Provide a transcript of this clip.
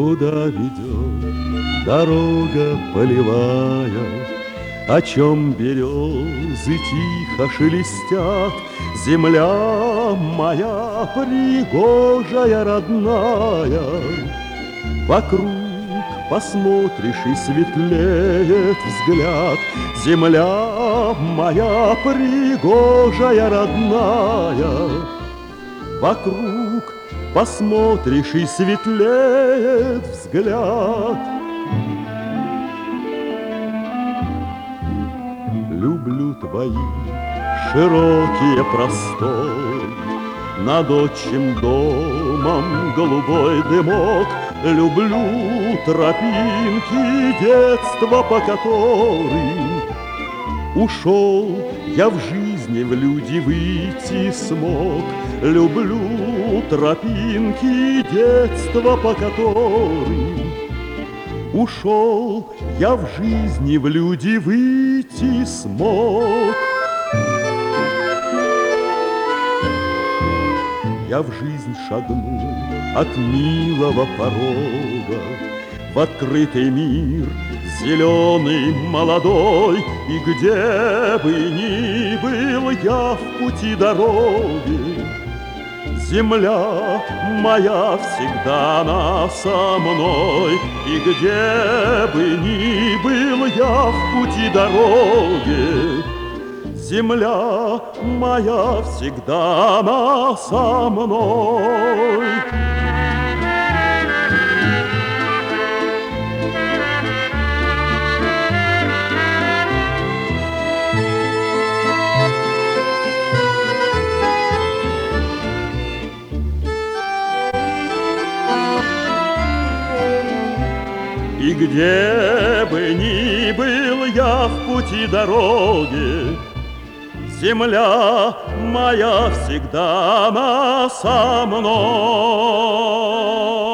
Куда ведет дорога полевая, о чем березы тихо шелестят? Земля моя пригожая, родная, вокруг посмотришь и светлеет взгляд. Земля моя пригожая, родная, вокруг посмотришь и светлеет взгляд. Люблю твои широкие просторы, над отчим домом голубой дымок. Люблю тропинки детства, по которым ушел я в жизни, в люди выйти смог. Люблю тропинки детства, по которым ушел я в жизни, в люди выйти смог. Я в жизнь шагну от милого порога в открытый мир, зеленый, молодой. И где бы ни был я в пути дороги, земля моя всегда она со мной. И где бы ни был я в пути дороги, земля моя всегда она со мной. И где бы ни был я в пути дороги, земля моя всегда она со мной.